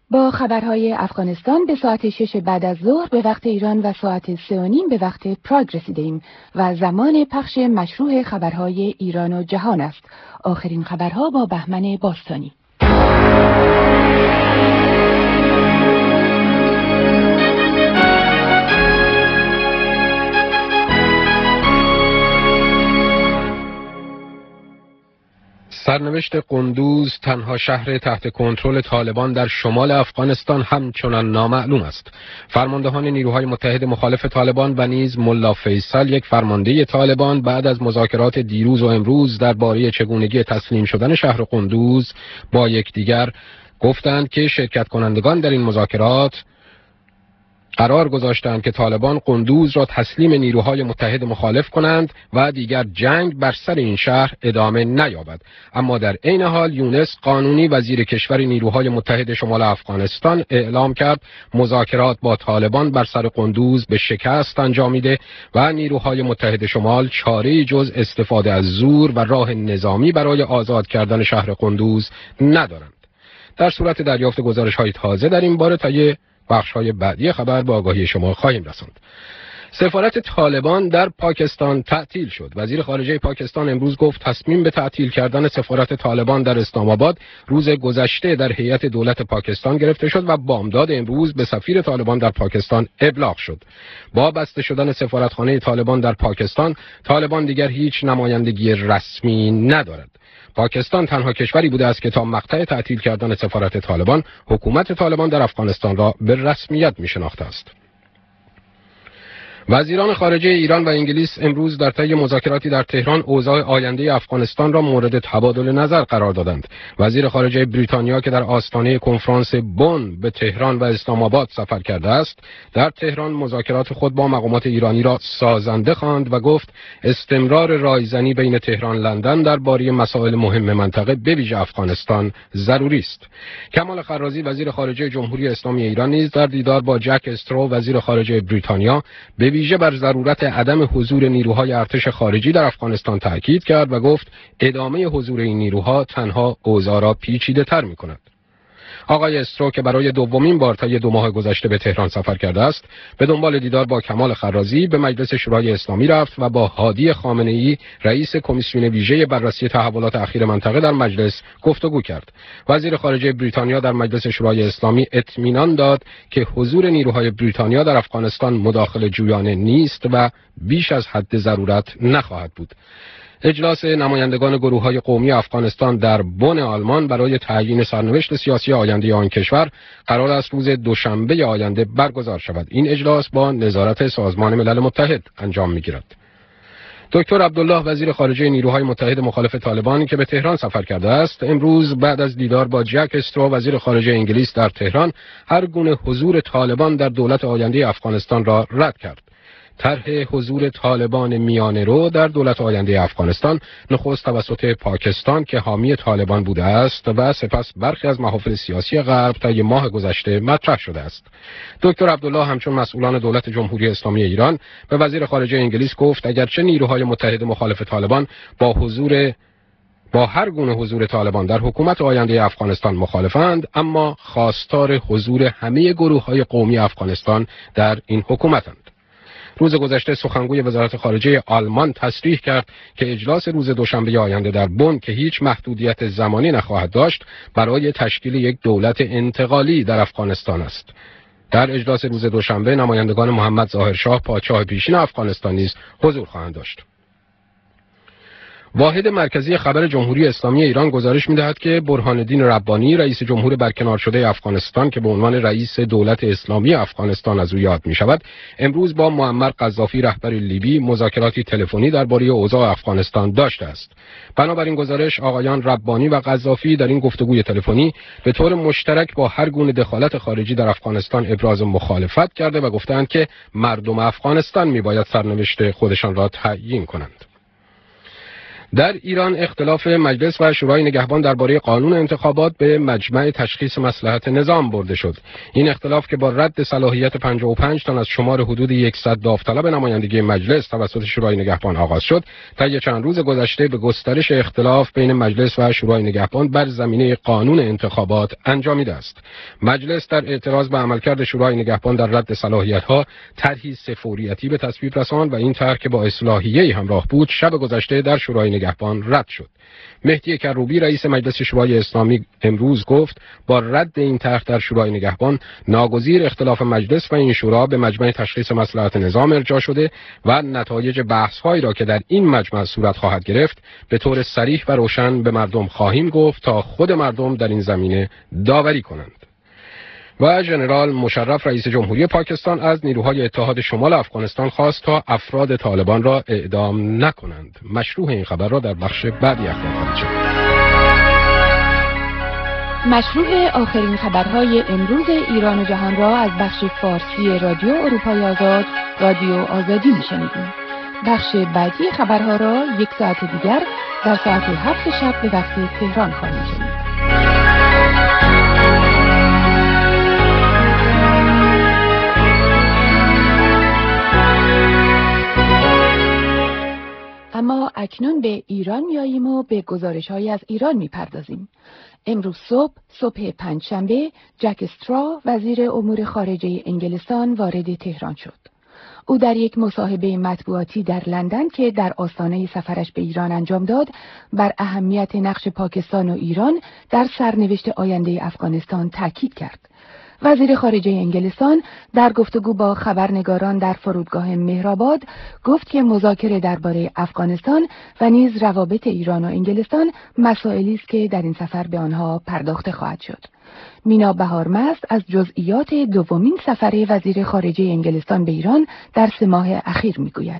با خبرهای افغانستان به ساعت 6 بعد از ظهر به وقت ایران و ساعت 3:30 به وقت پراگ رسیدیم و زمان پخش مشروع خبرهای ایران و جهان است. آخرین خبرها با بهمن باستانی. سرنوشت قندوز، تنها شهر تحت کنترل طالبان در شمال افغانستان، همچنان نامعلوم است. فرماندهان نیروهای متحد مخالف طالبان و نیز ملا فیصل، یک فرمانده طالبان، بعد از مذاکرات دیروز و امروز درباره چگونگی تسلیم شدن شهر قندوز با یکدیگر گفتند که شرکت کنندگان در این مذاکرات قرار گذاشتند که طالبان قندوز را تسلیم نیروهای متحد مخالف کنند و دیگر جنگ بر سر این شهر ادامه نیابد. اما در عین حال یونس قانونی، وزیر کشور نیروهای متحد شمال افغانستان، اعلام کرد مذاکرات با طالبان بر سر قندوز به شکست انجامیده و نیروهای متحد شمال چاره‌ای جز استفاده از زور و راه نظامی برای آزاد کردن شهر قندوز ندارند. در صورت دریافت گزارش‌های تازه در این باره طی بخش‌های بعدی خبر با آگاهی شما خواهیم رساند. سفارت طالبان در پاکستان تعطیل شد. وزیر خارجه پاکستان امروز گفت تصمیم به تعطیل کردن سفارت طالبان در اسلام آباد روز گذشته در هیئت دولت پاکستان گرفته شد و بامداد امروز به سفیر طالبان در پاکستان ابلاغ شد. با بسته شدن سفارتخانه طالبان در پاکستان، طالبان دیگر هیچ نمایندگی رسمی ندارد. پاکستان تنها کشوری بوده است که تا مقطع تعطیل کردن سفارت طالبان، حکومت طالبان در افغانستان را به رسمیت می‌شناخته است. وزیران خارجه ایران و انگلیس امروز در طی مذاکراتی در تهران اوضاع آینده افغانستان را مورد تبادل نظر قرار دادند. وزیر خارجه بریتانیا که در آستانه کنفرانس بن به تهران و اسلام آباد سفر کرده است، در تهران مذاکرات خود با مقامات ایرانی را سازنده خواند و گفت استمرار رایزنی بین تهران لندن درباره مسائل مهم منطقه به ویژه افغانستان ضروری است. کمال خرازی وزیر خارجه جمهوری اسلامی ایران نیز در دیدار با جک استرو وزیر خارجه بریتانیا به ویژه بر ضرورت عدم حضور نیروهای ارتش خارجی در افغانستان تاکید کرد و گفت ادامه حضور این نیروها تنها اوضاع را پیچیده‌تر می‌کند. آقای استرو که برای دومین بار طی 2 ماه گذشته به تهران سفر کرده است، به دنبال دیدار با کمال خرازی به مجلس شورای اسلامی رفت و با هادی خامنه‌ای رئیس کمیسیون ویژه بررسی تحولات اخیر منطقه در مجلس گفتگو کرد. وزیر خارجه بریتانیا در مجلس شورای اسلامی اطمینان داد که حضور نیروهای بریتانیا در افغانستان مداخله جویانه نیست و بیش از حد ضرورت نخواهد بود. اجلاس نمایندگان گروه‌های قومی افغانستان در بن آلمان برای تعیین سرنوشت سیاسی آینده آن کشور قرار است روز دوشنبه آینده برگزار شود. این اجلاس با نظارت سازمان ملل متحد انجام می‌گیرد. دکتر عبدالله وزیر خارجه نیروهای متحد مخالف طالبان که به تهران سفر کرده است، امروز بعد از دیدار با جک استرو وزیر خارجه انگلیس در تهران، هر گونه حضور طالبان در دولت آینده افغانستان را رد کرد. طرح حضور طالبان میانه‌رو در دولت آینده افغانستان نخست توسط پاکستان که حامی طالبان بوده است و سپس برخی از محافل سیاسی غرب طی ماه گذشته مطرح شده است. دکتر عبدالله همچون مسئولان دولت جمهوری اسلامی ایران به وزیر خارجه انگلیس گفت اگرچه نیروهای متحد مخالف طالبان با هر گونه حضور طالبان در حکومت آینده افغانستان مخالفند، اما خواستار حضور همه گروه‌های قومی افغانستان در این حکومتند. روز گذشته سخنگوی وزارت خارجه آلمان تصریح کرد که اجلاس روز دوشنبه آینده در بن که هیچ محدودیت زمانی نخواهد داشت برای تشکیل یک دولت انتقالی در افغانستان است. در اجلاس روز دوشنبه نمایندگان محمد ظاهرشاه پادشاه پیشین افغانستان نیز حضور خواهند داشت. واحد مرکزی خبر جمهوری اسلامی ایران گزارش می‌دهد که برهان الدین ربانی رئیس جمهور برکنار شده افغانستان که به عنوان رئیس دولت اسلامی افغانستان از او یاد می‌شود، امروز با معمر قذافی رهبر لیبی مذاکراتی تلفنی درباره اوضاع افغانستان داشته است. بنابراین گزارش آقایان ربانی و قذافی در این گفتگوی تلفنی به طور مشترک با هر گونه دخالت خارجی در افغانستان ابراز مخالفت کرده و گفتند که مردم افغانستان می‌باید سرنوشت خودشان را تعیین کنند. در ایران اختلاف مجلس و شورای نگهبان درباره قانون انتخابات به مجمع تشخیص مصلحت نظام برده شد. این اختلاف که با رد صلاحیت 55 تن از شمار حدود 100 داوطلب نمایندگی مجلس توسط شورای نگهبان آغاز شد، طی چند روز گذشته به گسترش اختلاف بین مجلس و شورای نگهبان بر زمینه قانون انتخابات انجامیده است. مجلس در اعتراض به عملکرد شورای نگهبان در رد صلاحیت‌ها طرحی سفوریتی به تصویب رساند و این طرح که با اصلاحیه‌ای همراه بود، شب گذشته در شورای نگهبان رد شد. مهدی کروبی رئیس مجلس شورای اسلامی امروز گفت با رد این طرح در شورای نگهبان ناگزیر اختلاف مجلس و این شورا به مجمع تشخیص مصلحت نظام ارجاع شده و نتایج بحث‌هایی را که در این مجمع صورت خواهد گرفت به طور صریح و روشن به مردم خواهیم گفت تا خود مردم در این زمینه داوری کنند. و ژنرال مشرف رئیس جمهوری پاکستان از نیروهای اتحاد شمال افغانستان خواست تا افراد طالبان را اعدام نکنند. مشروح این خبر را در بخش بعدی اخبار خواهید شنید. مشروح آخرین خبرهای امروز ایران و جهان را از بخش فارسی رادیو اروپای آزاد، رادیو آزادی میشنیدیم. بخش بعدی خبرها را یک ساعت دیگر در ساعت 7 شب به وقت تهران خواهید شنید. اما اکنون به ایران میاییم و به گزارش‌هایی از ایران میپردازیم. امروز صبح پنجشنبه، جک استرا وزیر امور خارجه انگلستان وارد تهران شد. او در یک مصاحبه مطبوعاتی در لندن که در آستانه سفرش به ایران انجام داد، بر اهمیت نقش پاکستان و ایران در سرنوشت آینده افغانستان تاکید کرد. وزیر خارجه انگلستان در گفتگو با خبرنگاران در فرودگاه مهرآباد گفت که مذاکره درباره افغانستان و نیز روابط ایران و انگلستان مسائلی است که در این سفر به آنها پرداخته خواهد شد. مینا بهارمست از جزئیات دومین سفر وزیر خارجه انگلستان به ایران در 3 ماه اخیر میگوید.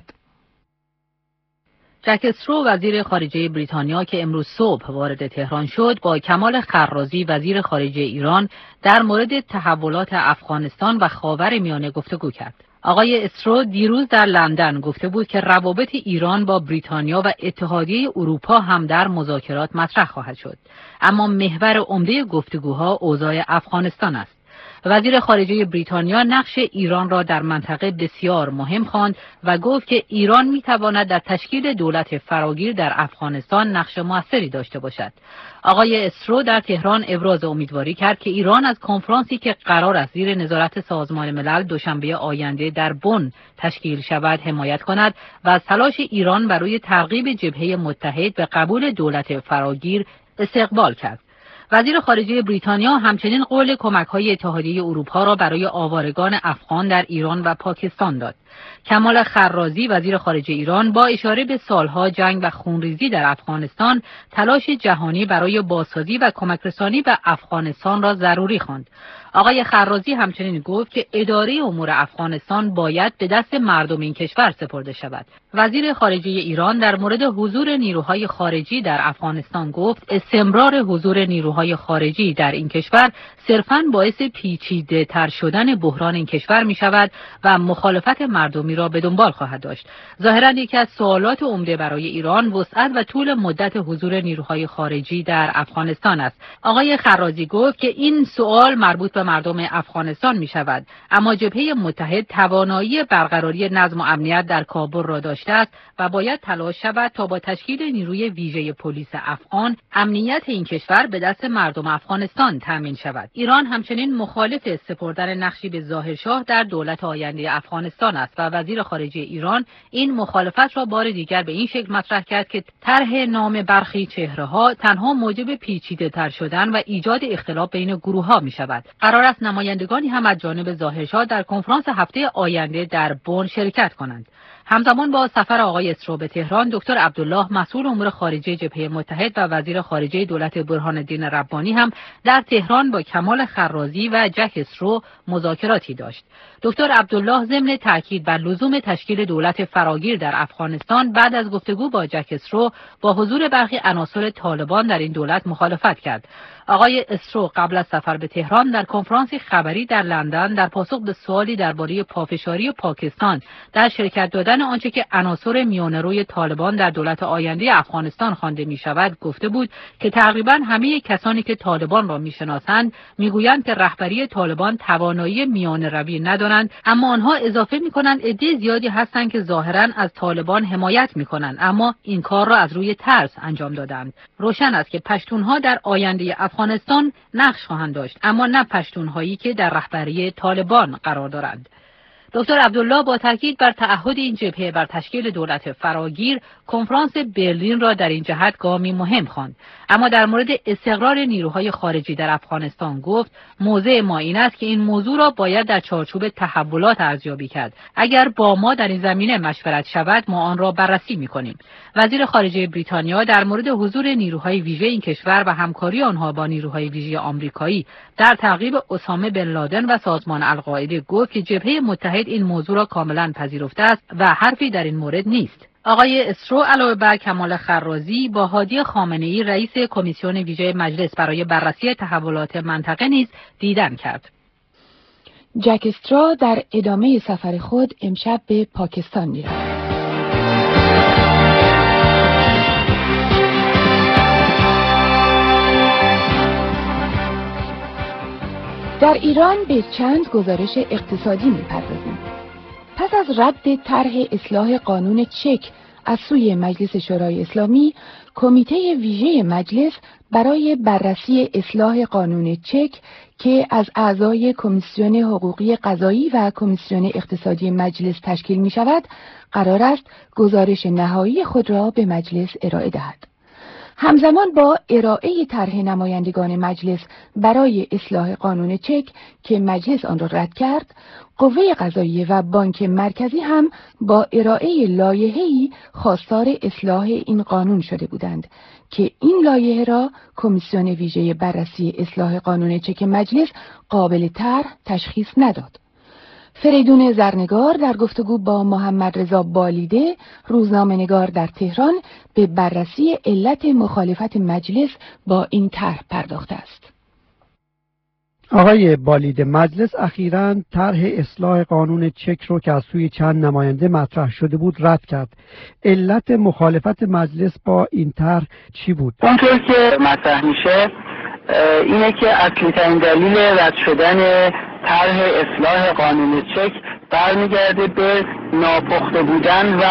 جک استرو وزیر خارجه بریتانیا که امروز صبح وارد تهران شد با کمال خرازی وزیر خارجه ایران در مورد تحولات افغانستان و خاورمیانه گفتگو کرد. آقای استرو دیروز در لندن گفته بود که روابط ایران با بریتانیا و اتحادیه اروپا هم در مذاکرات مطرح خواهد شد، اما محور عمده گفتگوها اوضاع افغانستان است. وزیر خارجه بریتانیا نقش ایران را در منطقه بسیار مهم خواند و گفت که ایران می‌تواند در تشکیل دولت فراگیر در افغانستان نقش موثری داشته باشد. آقای استرو در تهران ابراز امیدواری کرد که ایران از کنفرانسی که قرار است زیر نظارت سازمان ملل دوشنبه آینده در بن تشکیل شود حمایت کند و از تلاش ایران برای ترغیب جبهه متحد به قبول دولت فراگیر استقبال کرد. وزیر خارجه بریتانیا همچنین قول کمک‌های اتحادیه اروپا را برای آوارگان افغان در ایران و پاکستان داد. کمال خرازی وزیر خارجه ایران با اشاره به سالها جنگ و خونریزی در افغانستان، تلاش جهانی برای بازسازی و کمک‌رسانی به افغانستان را ضروری خواند. آقای خرازی همچنین گفت که اداره امور افغانستان باید به دست مردم این کشور سپرده شود. وزیر خارجه ایران در مورد حضور نیروهای خارجی در افغانستان گفت استمرار حضور نیروهای خارجی در این کشور صرفاً باعث پیچیده تر شدن بحران این کشور می شود و مخالفت مردمی را به دنبال خواهد داشت. ظاهراً یکی از سوالات عمده برای ایران وسعت و طول مدت حضور نیروهای خارجی در افغانستان است. آقای خرازی گفت که این سوال مربوط به مردم افغانستان می شود، اما جبهه متحد توانایی برقراری نظم و امنیت در کابل را داشته است و باید تلاش شود تا با تشکیل نیروی ویژه پلیس افغان امنیت این کشور به دست مردم افغانستان تامین شود. ایران همچنین مخالف سپردن نقشی به ظاهرشاه در دولت آینده افغانستان است و وزیر خارجه ایران این مخالفت را بار دیگر به این شکل مطرح کرد که طرح نام برخی چهره‌ها تنها موجب پیچیده‌تر شدن و ایجاد اختلاف بین گروه‌ها می‌شود. قرار است نمایندگانی هم از جانب ظاهرشاه در کنفرانس هفته آینده در بن شرکت کنند. همزمان با سفر آقای استرو به تهران، دکتر عبدالله مسئول امور خارجه جبهه متحد و وزیر خارجه دولت برهان الدین ربانی هم در تهران با کمال خرازی و جک استرو مذاکراتی داشت. دکتر عبدالله ضمن تاکید بر لزوم تشکیل دولت فراگیر در افغانستان بعد از گفتگو با جک استرو با حضور برخی عناصر طالبان در این دولت مخالفت کرد. آقای استرو قبل از سفر به تهران در کنفرانسی خبری در لندن در پاسخ به سوالی درباره پافشاری پاکستان در شرکت دادن شدن آنچه که عناصر میانه‌روی طالبان در دولت آینده افغانستان خوانده می‌شود گفته بود که تقریباً همه کسانی که طالبان را می‌شناسند می‌گویند که رهبری طالبان توانایی میانه‌روی ندارند، اما آنها اضافه می‌کنند عده زیادی هستند که ظاهراً از طالبان حمایت می‌کنند اما این کار را از روی ترس انجام دادند. روشن است که پشتونها در آینده افغانستان نقش خواهند داشت، اما نه پشتونهایی که در رهبری طالبان قرار دارند. دکتر عبدالله با تاکید بر تعهد این جبهه بر تشکیل دولت فراگیر، کنفرانس برلین را در این جهت گامی مهم خواند. اما در مورد استقرار نیروهای خارجی در افغانستان گفت موضع ما این است که این موضوع را باید در چارچوب تحولات ارزیابی کرد. اگر با ما در این زمینه مشورت شود ما آن را بررسی می‌کنیم. وزیر خارجه بریتانیا در مورد حضور نیروهای ویژه این کشور و همکاری آنها با نیروهای ویژه آمریکایی در تعقیب اسامه بن لادن و سازمان القاعده گفت که جبهه متحد این موضوع را کاملا پذیرفته است و حرفی در این مورد نیست. آقای استرو علاوه بر کمال خرازی با هادی خامنه‌ای رئیس کمیسیون ویژه مجلس برای بررسی تحولات منطقه نیز دیدن کرد. جک استرو در ادامه سفر خود امشب به پاکستان می‌رود. در ایران به چند گزارش اقتصادی می‌پردازیم. پس از رد طرح اصلاح قانون چک از سوی مجلس شورای اسلامی، کمیته ویژه مجلس برای بررسی اصلاح قانون چک که از اعضای کمیسیون حقوقی قضایی و کمیسیون اقتصادی مجلس تشکیل می شود، قرار است گزارش نهایی خود را به مجلس ارائه دهد. همزمان با ارائه طرح نمایندگان مجلس برای اصلاح قانون چک که مجلس آن را رد کرد، قوه قضاییه و بانک مرکزی هم با ارائه لایحه‌ای خواستار اصلاح این قانون شده بودند که این لایحه را کمیسیون ویژه بررسی اصلاح قانون چک مجلس قابل طرح تشخیص نداد. فریدون زرنگار در گفتگو با محمد رضا بالیده، روزنامه‌نگار در تهران، به بررسی علت مخالفت مجلس با این طرح پرداخته است. آقای بالیده، مجلس اخیراً طرح اصلاح قانون چک رو که از سوی چند نماینده مطرح شده بود رد کرد. علت مخالفت مجلس با این طرح چی بود؟ اونطور که مطرح میشه اینه که اصلی ترین دلیل رد شدن طرح اصلاح قانون چک برمیگرده به ناپخته بودن و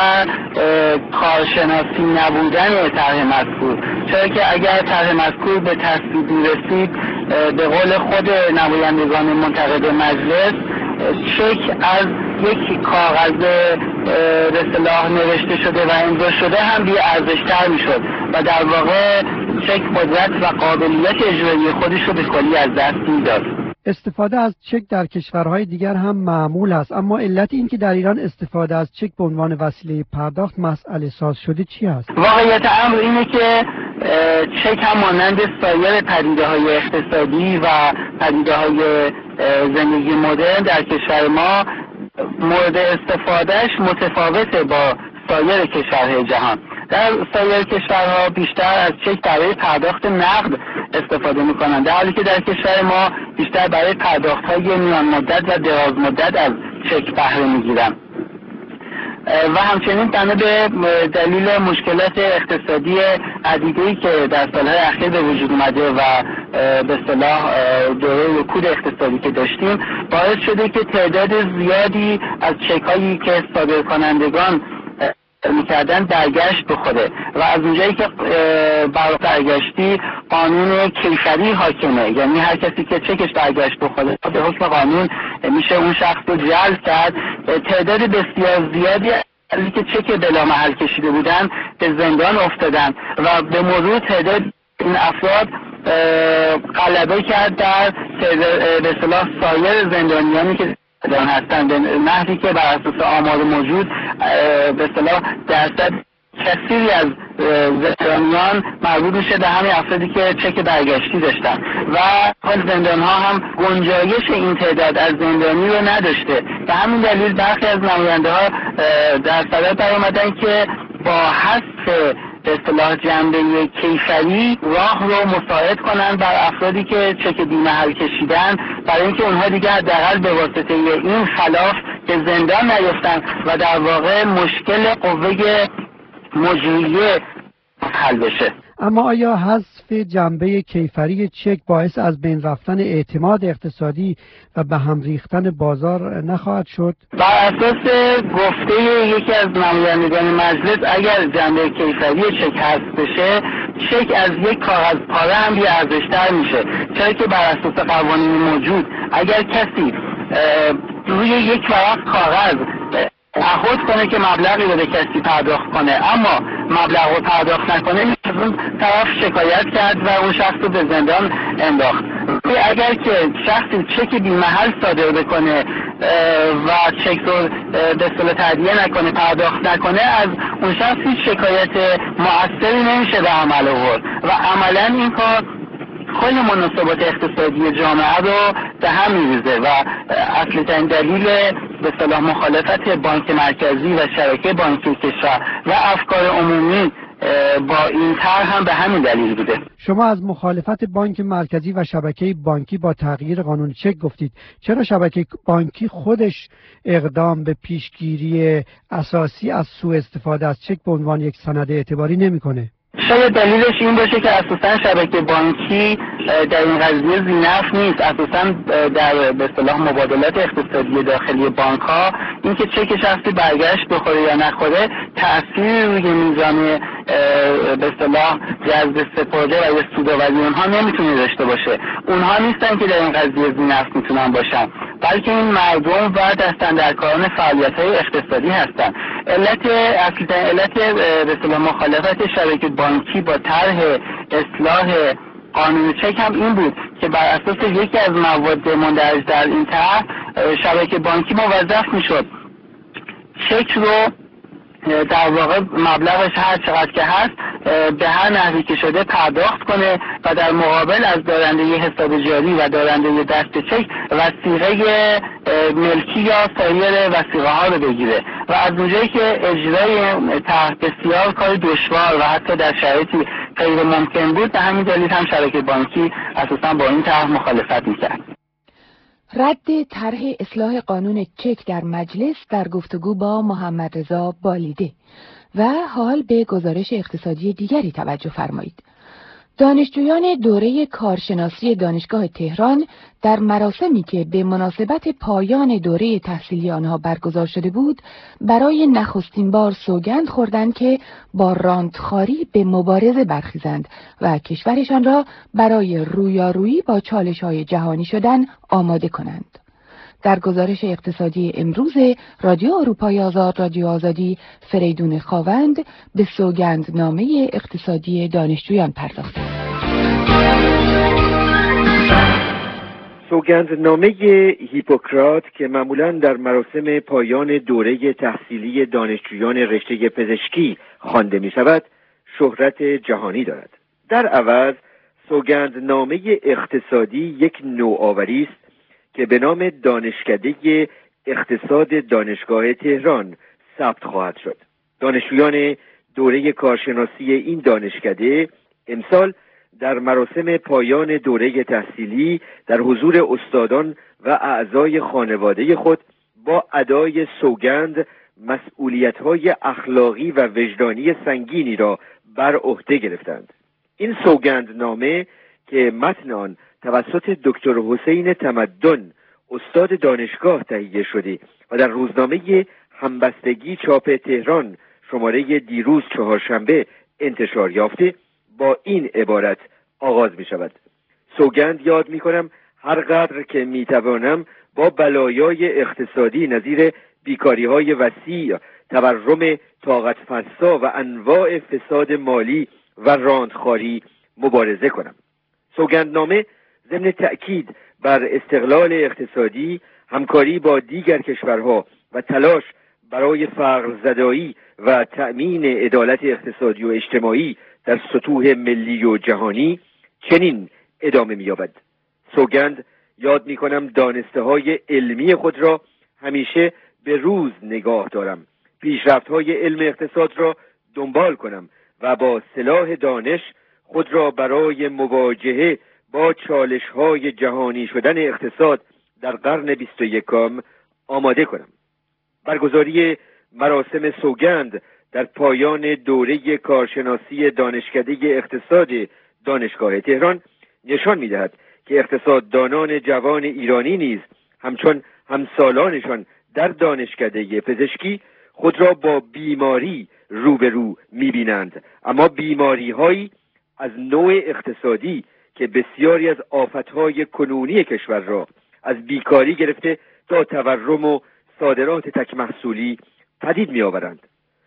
کارشناسی نبودن طرح مذکور، چرا که اگر طرح مذکور به تصویب می‌رسید به قول خود نمایندگان منتقد مجلس چک از یک کاغذ به اصطلاح نوشته شده و امضا شده هم بی ارزش‌تر میشد و در واقع چک قدرت و قابلیت اجرایی خودش رو به کلی از دست میداد. استفاده از چک در کشورهای دیگر هم معمول است، اما علت این که در ایران استفاده از چک به عنوان وسیله پرداخت مسئله ساز شده چی است؟ واقعیت امر اینه که چک هم مانند سایر پدیده‌های اقتصادی و پدیده‌های زندگی مدرن در کشور ما مورد استفادهش متفاوته با سایر کشورهای جهان. در سایر کشورها بیشتر از چک برای پرداخت نقد استفاده میکنند، در حالی که در کشور ما بیشتر برای پرداخت‌های میان مدت و دراز مدت از چک بهره میگیرند. و همچنین بنا به دلیل مشکلات اقتصادی عدیده‌ای که در سالهای اخیر به وجود اومده و به اصطلاح دوره رکود اقتصادی که داشتیم باعث شده که تعداد زیادی از چک‌هایی که صادرکنندگان میکردن برگشت بخوره و از اونجایی که برای برگشتی قانون کیفری حاکمه، یعنی هر کسی که چکش برگشت بخوره به حکم قانون میشه اون شخص رو جلب کرد. تعداد بسیار زیادی که چک بلا محل کشیده بودن به زندان افتادن و به مرور تعداد این افراد غلبه کرد در به اصطلاح سایر زندانیانی که زندان هستند، به نحوی که بر اساس آمار موجود به اصطلاح درصد کثیری از زندانیان مربوط میشه به همین افرادی که چک برگشتی داشتن و زندان ها هم گنجایش این تعداد از زندانی رو نداشته. به همین دلیل برخی از نماینده ها در صدد برآمدن که با حذف به اصطلاح جنبه کیفری راه رو مساعد کنن بر افرادی که چک بی محل کشیدن، برای اینکه اونها دیگه حداقل به واسطه این خلاف به زندان نیفتن و در واقع مشکل قوه مجریه حل بشه. اما آیا حذف جنبه کیفری چک باعث از بین رفتن اعتماد اقتصادی و به هم ریختن بازار نخواهد شد؟ بر اساس گفته یکی از نمایندگان مجلس اگر جنبه کیفری چک حذف بشه، چک از یک کاغذ پاره هم بی‌ارزش‌تر میشه، چرا که بر اساس قوانین موجود اگر کسی روی یک ورق کاغذ تعهد کنه که مبلغی به کسی پرداخت کنه اما مبلغ رو پرداخت نکنه، از اون طرف شکایت کرد و اون شخص رو به زندان انداخت. اگر که شخصی چک بی‌محل صادر بکنه و چک رو به اصطلاح تادیه نکنه، پرداخت نکنه، از اون شخص هیچ شکایت مؤثری نمیشه به عمل آورد و عملا این کار کل مناسبات اقتصادی جامعه رو به هم می‌ریزه و اصلی ترین دلیل به اصطلاح مخالفت بانک مرکزی و شبکه بانکی کشور و افکار عمومی با این طرح هم به همین دلیل بوده. شما از مخالفت بانک مرکزی و شبکه بانکی با تغییر قانون چک گفتید. چرا شبکه بانکی خودش اقدام به پیشگیری اساسی از سوء استفاده از چک به عنوان یک سند اعتباری نمی‌کنه؟ شاید دلیلش این باشه که اساساً شبکه بانکی در این قضیه ذی‌نفع نیست. اساساً در به اصطلاح مبادلات اقتصادی داخلی بانک‌ها اینکه چک شخصی برگشت بخوره یا نخوره تأثیری روی میزان به اصطلاح جذب سپرده و یا سودآوری اونها نمیتونه داشته باشه. اونها نیستن که در این قضیه ذی‌نفع میتونن باشن، بلکه این مردم و دستاندرکاران فعالیت‌های اقتصادی هستن. علت به اصطلاح مخالفت شبکه بانکی با طرح اصلاح قانون چک هم این بود که بر اساس یکی از مواد مندرج در این طرح شبکه بانکی موظف میشد چک رو در واقع مبلغش هر چقدر که هست به هر نحوی که شده پرداخت کنه و در مقابل از دارنده حساب جاری و دارنده دست چک وثیقه ملکی یا سایر وثیقه ها رو بگیره و از اونجایی که اجرای طرح بسیار کار دشوار و حتی در شرایطی غیر ممکن بود، به همین دلیل هم شبکه بانکی اساسا با این طرح مخالفت میکرد. رد طرح اصلاح قانون چک در مجلس در گفتگو با محمد رضا بالیده. و حال به گزارش اقتصادی دیگری توجه فرمایید. دانشجویان دوره کارشناسی دانشگاه تهران در مراسمی که به مناسبت پایان دوره تحصیلی آنها برگزار شده بود، برای نخستین بار سوگند خوردند که با راندخواری به مبارزه برخیزند و کشورشان را برای رویارویی با چالش‌های جهانی شدن آماده کنند. در گزارش اقتصادی امروز رادیو اروپای آزاد، رادیو آزادی، فریدون خاوند به سوگندنامه اقتصادی دانشجویان پرداخت. سوگندنامه هیپوکرات که معمولاً در مراسم پایان دوره تحصیلی دانشجویان رشته پزشکی خوانده می شود، شهرت جهانی دارد. در عوض سوگندنامه اقتصادی یک نوآوری است که به نام دانشکده اقتصاد دانشگاه تهران ثبت خواهد شد. دانشجویان دوره کارشناسی این دانشکده امسال در مراسم پایان دوره تحصیلی در حضور استادان و اعضای خانواده خود با ادای سوگند مسئولیت‌های اخلاقی و وجدانی سنگینی را بر عهده گرفتند. این سوگندنامه که متن آن توسط دکتر حسین تمدن استاد دانشگاه تهیه شده و در روزنامه همبستگی چاپ تهران شماره دیروز چهارشنبه انتشار یافته، با این عبارت آغاز می شود: سوگند یاد می کنم هر قدر که می توانم با بلایای اقتصادی نظیر بیکاری های وسیع، تورم طاقت فرسا و انواع فساد مالی و راندخواری مبارزه کنم. سوگندنامه ضمن تأکید بر استقلال اقتصادی، همکاری با دیگر کشورها و تلاش برای فقر زدایی و تأمین عدالت اقتصادی و اجتماعی در سطوح ملی و جهانی چنین ادامه می‌یابد. سوگند یاد می‌کنم دانسته‌های علمی خود را همیشه به روز نگاه دارم، پیشرفت‌های علم اقتصاد را دنبال کنم و با سلاح دانش خود را برای مواجهه با چالش‌های جهانی شدن اقتصاد در قرن 21 آماده کنم. برگزاری مراسم سوگند در پایان دوره کارشناسی دانشکده اقتصاد دانشگاه تهران نشان می‌دهد که اقتصاددانان جوان ایرانی نیز همچون همسالانشان در دانشکده پزشکی خود را با بیماری روبرو می‌بینند، اما بیماری‌هایی از نوع اقتصادی که بسیاری از آفت‌های کنونی کشور را از بیکاری گرفته تا تورم و صادرات تک محصولی پدید می‌آورند.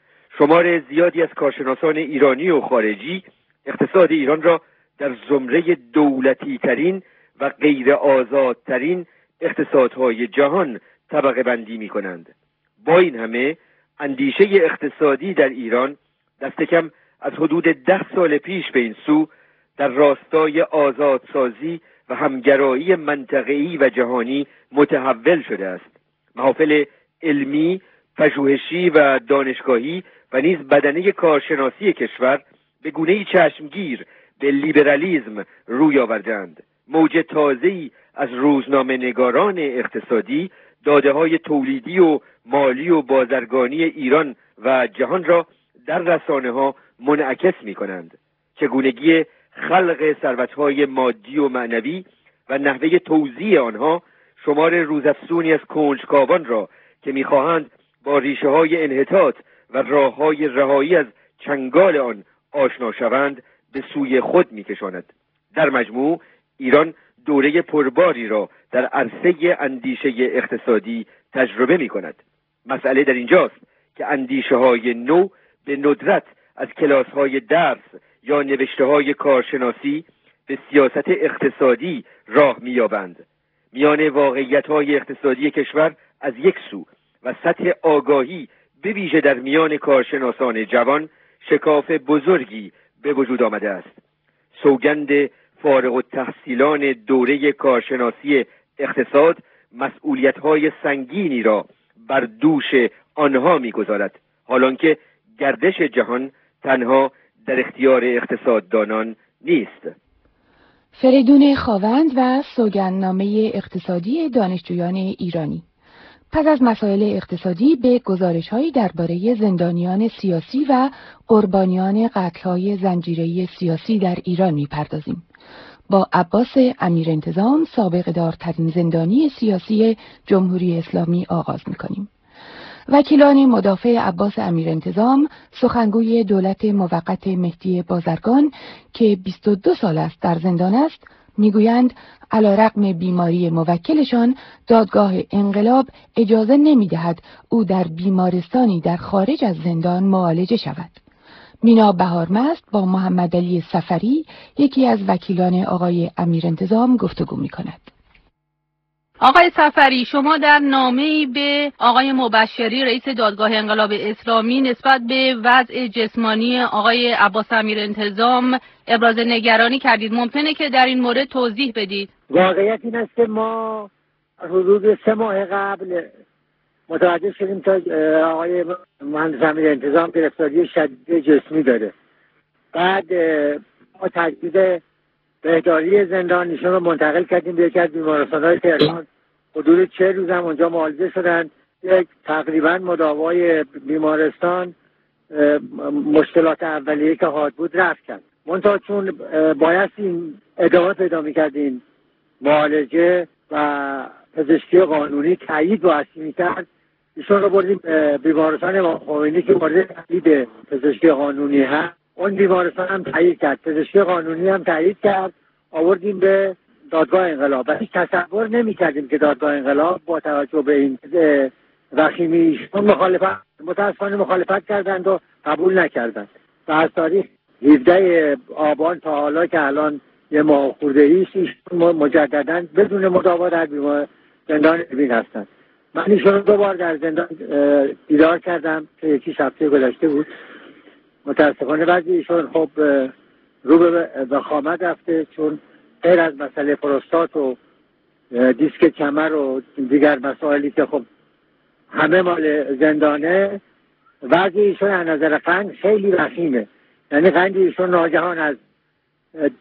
شمار زیادی از کارشناسان ایرانی و خارجی اقتصاد ایران را در زمره دولتی ترین و غیر آزادترین اقتصادهای جهان طبقه بندی می کنند. با این همه اندیشه اقتصادی در ایران دست کم از حدود 10 سال پیش به این سو در راستای آزادسازی و همگرایی منطقه‌ای و جهانی متحول شده است. محافل علمی، پژوهشی و دانشگاهی و نیز بدنه کارشناسی کشور به گونه‌ای چشمگیر به لیبرالیسم روی آوردند. موج تازه‌ای از روزنامه‌نگاران اقتصادی داده‌های تولیدی و مالی و بازرگانی ایران و جهان را در رسانه‌ها منعکس می‌کنند. چگونگی خلق ثروت‌های مادی و معنوی و نحوه توزیع آنها شمار روزافزونی از کنجکاوان را که می‌خواهند با ریشه‌های انحطاط و راه‌های رهایی از چنگال آن آشنا شوند به سوی خود می‌کشاند. در مجموع ایران دوره پرباری را در عرصه اندیشه اقتصادی تجربه می‌کند. مسئله در اینجاست که اندیشه‌های نو به ندرت از کلاس‌های درس یا نوشته‌های کارشناسی به سیاست اقتصادی راه می‌یابند. میان واقعیت‌های اقتصادی کشور از یک سو و سطح آگاهی به ویژه در میان کارشناسان جوان شکاف بزرگی به وجود آمده است. سوگند فارغ التحصیلان دوره کارشناسی اقتصاد مسئولیت‌های سنگینی را بر دوش آنها می‌گذارد، حالانکه گردش جهان تنها در اختیار اقتصاددانان نیست. فریدون خاوند و سوگندنامه اقتصادی دانشجویان ایرانی. پس از مسائل اقتصادی به گزارش‌هایی درباره زندانیان سیاسی و قربانیان قتل‌های زنجیره‌ای سیاسی در ایران می‌پردازیم. با عباس امیرانتظام سابق دارترین زندانی سیاسی جمهوری اسلامی آغاز می‌کنیم. وکیلان مدافع عباس امیرانتظام سخنگوی دولت موقت مهدی بازرگان که 22 سال است در زندان است میگویند علیرغم بیماری موکلشان دادگاه انقلاب اجازه نمیدهد او در بیمارستانی در خارج از زندان معالجه شود. مینا بهارمست با محمد علی سفری یکی از وکیلان آقای امیرانتظام گفتگو میکند. آقای سفری، شما در نامه‌ای به آقای مبشری رئیس دادگاه انقلاب اسلامی نسبت به وضع جسمانی آقای عباس امیرانتظام ابراز نگرانی کردید. ممکنه که در این مورد توضیح بدید؟ واقعیت این است که ما حدود 3 ماه قبل متوجه شدیم تا آقای مهندس امیرانتظام گرفتاری شدید جسمی داره. بعد ما تجدید بهداری زندان ایشون رو منتقل کردیم به یکی از بیمارستان‌های تهران. حدود 40 روز هم اونجا معالجه شدن. یک تقریبا مداوای بیمارستان مشکلات اولیه که حاد بود رفت کرد. منتها چون بایستی ادامه پیدا می‌کردیم معالجه و پزشکی قانونی تایید بایستی می‌کرد، ایشون رو بردیم بیمارستان امام خمینی که مورد تایید پزشکی قانونی هست. اون بیمارستان هم تایید کرد، پزشکی قانونی هم تایید کرد، آوردیم به دادگاه انقلاب. و هیچ تصور نمی کردیم که دادگاه انقلاب با توجه به این وخیمیش متاسفانه مخالفت کردند و قبول نکردند. و از تاریخ 17 آبان تا حالا که الان یه ماه خورده ایست مجدداً بدون مداوا در زندان اربیل هستند. من ایشون رو 2 بار در زندان دیدار کردم که یکی هفته گذشته بود. متاسفانه بعضی ایشون خب رو به وخامت رفته، چون غیر از مسئله پروستات و دیسک کمر و دیگر مسائلی که خب همه مال زندانه، وضع ایشون از نظر قند خیلی وخیمه. یعنی قند ایشون ناگهان از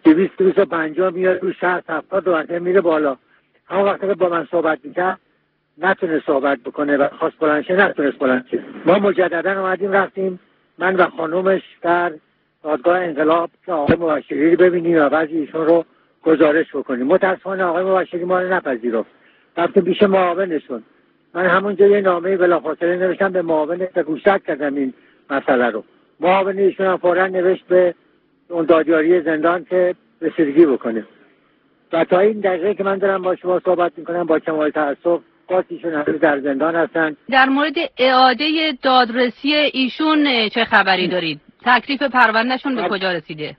200-250 میاد رو 60-70 و میره بالا. همون وقتی که با من صحبت میکرد نتونه صحبت بکنه و خواست بلند شه نتونست بلند شه. ما مجددا اومدیم رفتیم من و خانومش در دادگاه انقلاب که آقای مبشری رو ببینیم و بعضی ایشون رو گزارش بکنیم. متاسفانه آقای مبشری ما رو نپذیرفت. رفتیم پیش معاونشون. من همونجا یه نامه بلافاصله نوشتم به معاون و گوشزد کردم این مسئله رو. معاون ایشون هم فوراً نوشت به اون دادیاری زندان که رسیدگی بکنه. و تا این دقیقه که من دارم با شما صحبت میکنم با کمال تأسف باز ایشون هنوز در زندان هستن. در مورد اعاده دادرسی ایشون چه خبری دارید؟ تکلیف پروندهشون به کجا رسیده؟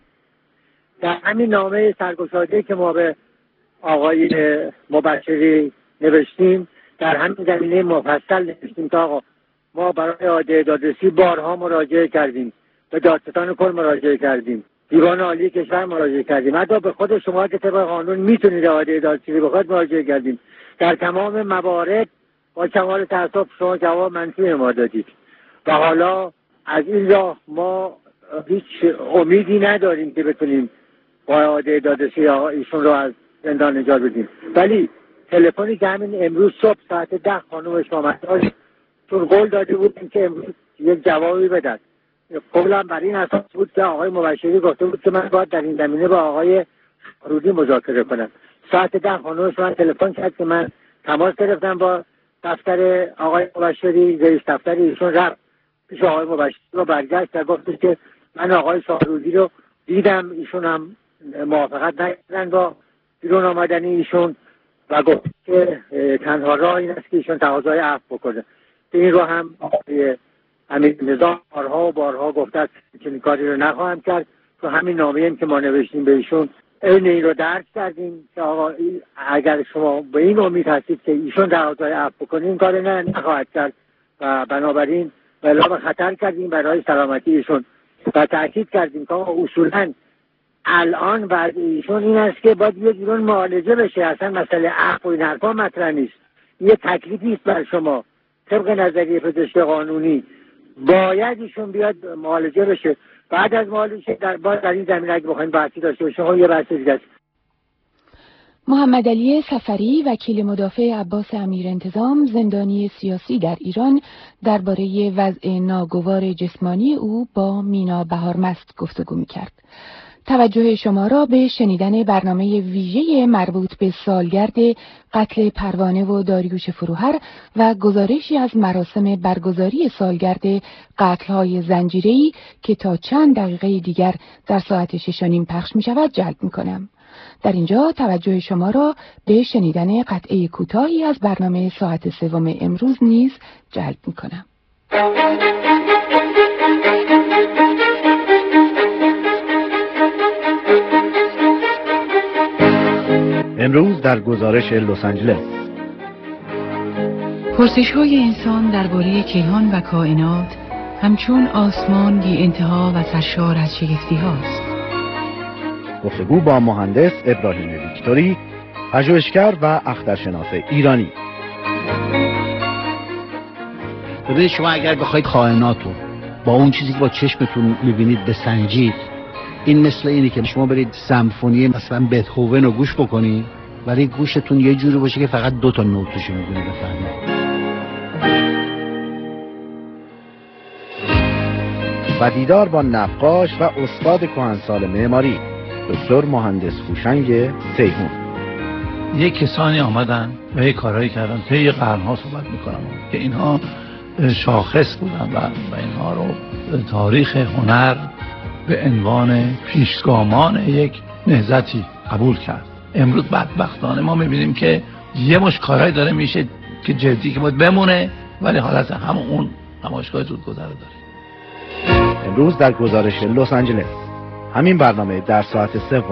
در همین نامه سرگشاده که ما به آقای مبشری نوشتیم در همین زمینه مفصل نوشتیم که آقا ما برای اعاده دادرسی بارها مراجعه کردیم، به دادستان کل مراجعه کردیم، دیوان عالی کشور مراجعه کردیم، حتی به خود شما که طبق قانون میتونید اعاده دادرسی بخواید مراجعه کردیم. در تمام موارد با کمال تأسف شما جواب منفی ما دادید و حالا از این راه ما هیچ امیدی نداریم که بتونیم با اعاده دادرسی ایشون رو از زندان نجات بدیم. ولی تلفنی که همین امروز صبح ساعت 10 خانومش آمد داشت چون قول داده بودیم که امروز یک جوابی بدن. قولم بر این اساس بود که آقای مبشری گفته بود که من باید در این زمینه با آقای رودی مذاکره کنم. ساعت 10 خانومش من تلفن کرد که من تماس گرفتم با دفتر آقای مبشری، رئیس دفتر ایشون رفت پیش آقای مبشری رو برگشت و گفت که من آقای رودی رو دیدم، ایشون هم موافقت نکردن با بیرون آمدن ایشون و گفت که تنها راه این است که ایشون تقاضای عفو بکنه. این رو هم آقای امیر نظام بارها گفته است که کاری رو نخواهم کرد. تو همین نامه‌ای که ما نوشتیم به ایشون این رو درک کردیم که آقا اگر شما به این امید هستید که ایشون تقاضای عفو بکنه این کار نخواهد کرد و بنابراین اعلام خطر کردیم برای سلامتی ایشون و تاکید کردیم که اصولاً الان وضع ایشون این است که باید یه جور معالجه بشه. اصلا مسئله عفو و این حرفا مطرح نیست. یه تکلیفی است بر شما طبق نظریه پزشک قانونی باید ایشون بیاد معالجه بشه. بعد از معالجه در این زمینه اگه بخوایم بحثی داشته باشیم یه بحث دیگه است. محمد علی صفری وکیل مدافع عباس امیر انتظام زندانی سیاسی در ایران درباره وضع ناگوار جسمانی او با مینا بهارمست گفتگو می‌کرد. توجه شما را به شنیدن برنامه ویژه مربوط به سالگرد قتل پروانه و داریوش فروهر و گزارشی از مراسم برگزاری سالگرد قتل‌های زنجیره‌ای که تا چند دقیقه دیگر در ساعت 6:30 پخش می‌شود جلب می‌کنم. در اینجا توجه شما را به شنیدن قطعه کوتاهی از برنامه ساعت 3 امروز نیز جلب می‌کنم. امروز در گزارش لس آنجلس پرسش‌های انسان درباره کیهان و کائنات همچون آسمان بی انتها و سرشار از شگفتی هاست. گفتگو با مهندس ابراهیم ویکتوری، پژوهشگر و اخترشناس ایرانی. ببینید شما اگر بخواید کائنات رو با اون چیزی که با چشمتون می‌بینید بسنجید، این مثل اینه که شما برید سمفونی مثلا بتهوون رو گوش بکنید ولی گوشتون یه جوری باشه که فقط 2 تا نوتش می‌تونید بفهمید. و دیدار با نقاش و استاد کهنسال معماری دکتر مهندس هوشنگ سیهون. یک کسانی آمدن و یک کارهایی کردن که یه قرنها صحبت میکنم که اینها شاخص بودن و اینها رو تاریخ هنر به عنوان پیشگامان یک نهضتی قبول کرد. امروز بدبختانه ما میبینیم که یه مش کارهایی داره میشه که جدی که باید بمونه ولی حالت همون اون نمایشگاه زودگذر داره. امروز در گزارش لس آنجلس، همین برنامه در ساعت 3.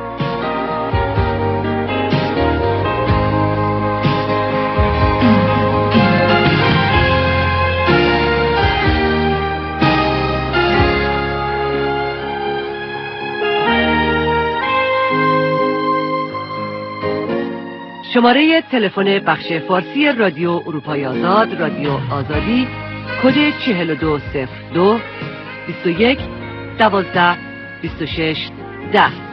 شماره تلفن بخش فارسی رادیو اروپای آزاد، رادیو آزادی، کد 4202 21 12 26 10.